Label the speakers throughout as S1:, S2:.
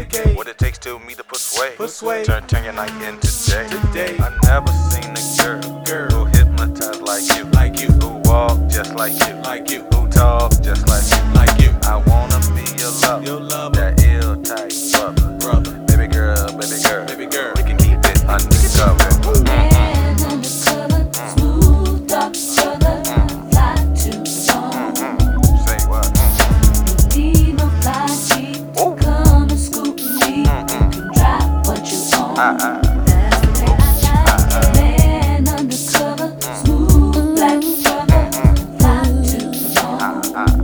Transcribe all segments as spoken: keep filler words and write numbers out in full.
S1: Decade.
S2: What it takes to me to persuade.
S1: Persuade.
S2: Turn, turn your night into day.
S1: Today.
S2: I never seen a girl,
S1: Girl.
S2: who hypnotized like you,
S1: Like you.
S2: who walk just like you,
S1: Like you.
S2: who talk just like you,
S1: Like you.
S2: I wanna be your lover,
S1: Your lover.
S2: that ill type brother,
S1: Brother.
S2: baby girl, baby girl,
S1: Baby girl.
S2: we can keep it undercover.
S3: Man undercover, smooth dark brother, fly too long.
S2: Say what?
S3: Need no fly sheet to come and scoop me. You can drive what you own.
S2: Ah, ah.
S3: That's the way I like it. Man undercover, smooth black brother, fly too long.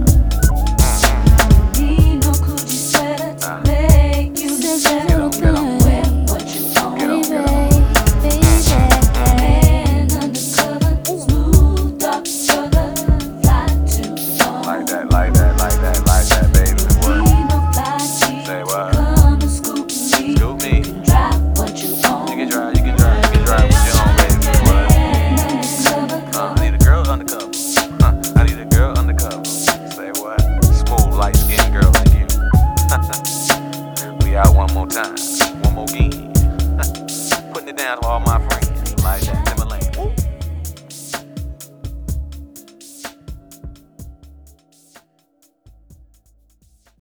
S3: Need no coochie sweater to make you settle down. Wear what you own.
S2: Get on, get on.
S3: Man undercover, smooth dark brother, fly too long.
S2: Like that, like that, like that, like that, baby. What?
S3: Need no fly sheet
S2: Say
S3: to
S2: what?
S3: come and scoop me.
S2: Scoop me.
S3: Drive what you own.
S2: You can drive, you can drive, you can drive with your own, baby. What?
S3: Man undercover,
S2: Uh, I need a girl undercover. Huh, I need a girl undercover. Say what? Smooth, light skinned girl like you. We out one more time, one more game. Putting it down to all my